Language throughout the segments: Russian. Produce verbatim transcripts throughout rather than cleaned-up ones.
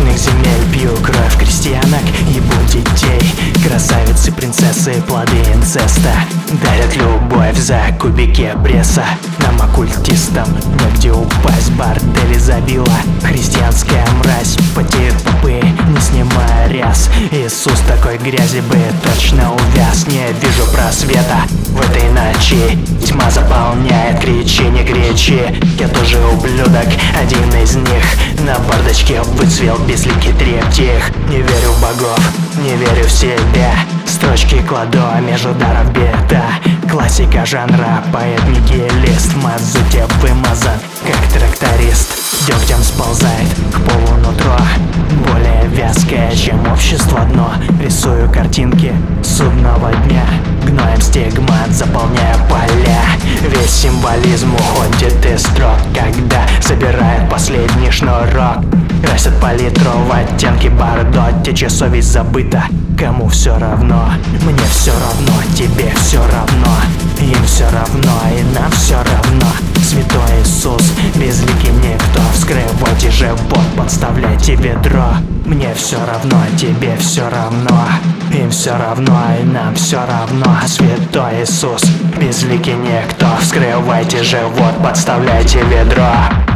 Восточных земель пью кровь крестьянок, ебу детей. Красавицы, принцессы, плоды инцеста дарят любовь за кубики пресса. Нам, оккультистам, негде упасть, бордели забила христианская мразь. Потеют попы, не снимая ряс. Иисус такой грязи бы точно увяз. Не вижу просвета в этой ночи, тьма заполняет, кричи, не кричи. Я тоже ублюдок, один из них. На бардачке выцвел безликий трептих. Не верю в богов, не верю в себя. Строчки кладу между даров беда. Классика жанра, поэт-нигилист. В мазуте вымазан, как тракторист. Дегтем сползает к полу нутро, более вязкое, чем общество дно. Рисую картинки судного дня, гноем стигмат, заполняя поля. Весь символизм уходит из строк, когда собирает последний шнурок. Красят палитру в оттенки бордо, тече совесть забыта. Кому все равно? Мне все равно, тебе все равно. Им все равно, и нам все равно. Святой Иисус, безликий никто. Вскрывайте живот, подставляйте ведро. Мне все равно, тебе все равно. Им все равно, и нам все равно. Святой Иисус, безликий никто. Вскрывайте живот, подставляйте ведро.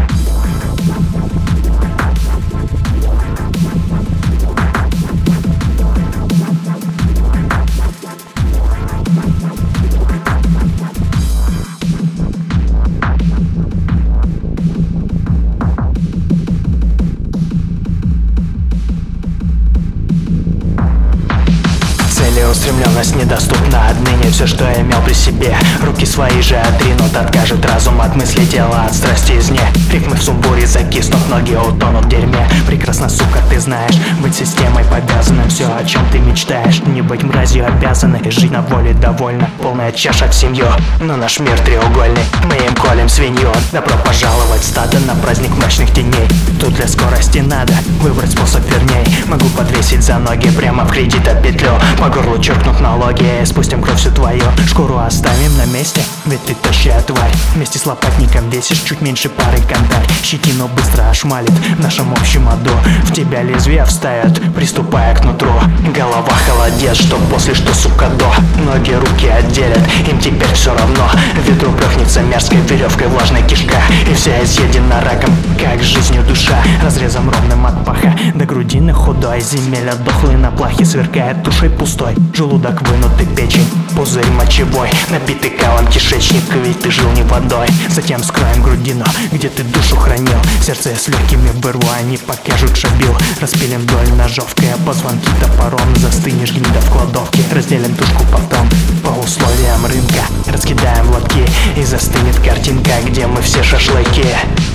Целеустремленность недоступна отныне. Все, что я имел при себе, руки свои же отринут. Откажет разум от мысли, тело от страсти изне. Рифмы в сумбуре закиснут, ноги утонут в дерьме. Прекрасно, сука, ты знаешь, быть системой повязанным. Все, о чем ты мечтаешь, не быть мразью обязаны. Жить на воле довольно, полная чаша в семью. Но наш мир треугольный, мы им колем свинью. Добро пожаловать в стадо на праздник мрачных теней. Тут для скорости надо выбрать способ верней. Могу подвесить за ноги прямо в кредита петлю. По горлу черкнут налоги, спустим кровь всю твою. Шкуру оставим на месте, ведь ты тощая тварь. Вместе с лопатником весишь чуть меньше пары кантарь. Щетину быстро ошмалит в нашем общем аду. В тебя лезвия вставят, приступая к нутру. Голова холодец, что после, что сука до. Ноги руки отделят, им теперь все равно. Ведро прохнется мерзкой веревкой влажная кишка. И вся изъедена раком, как жизнью душа. Разрезом ровным от паха до грудины худой. Земля дохлый на плахе, сверкает душой пустой. Желудок вынутый, печень, пузырь мочевой, набитый калом кишечник, ведь ты жил не водой. Затем вскроем грудину, где ты душу хранил. Сердце с легкими вырву, они покажут шабил. Распилим вдоль ножовкой, а позвонки топором. Застынешь гнида в кладовке, разделим тушку потом. По условиям рынка раскидаем лотки, и застынет картинка, где мы все шашлыки.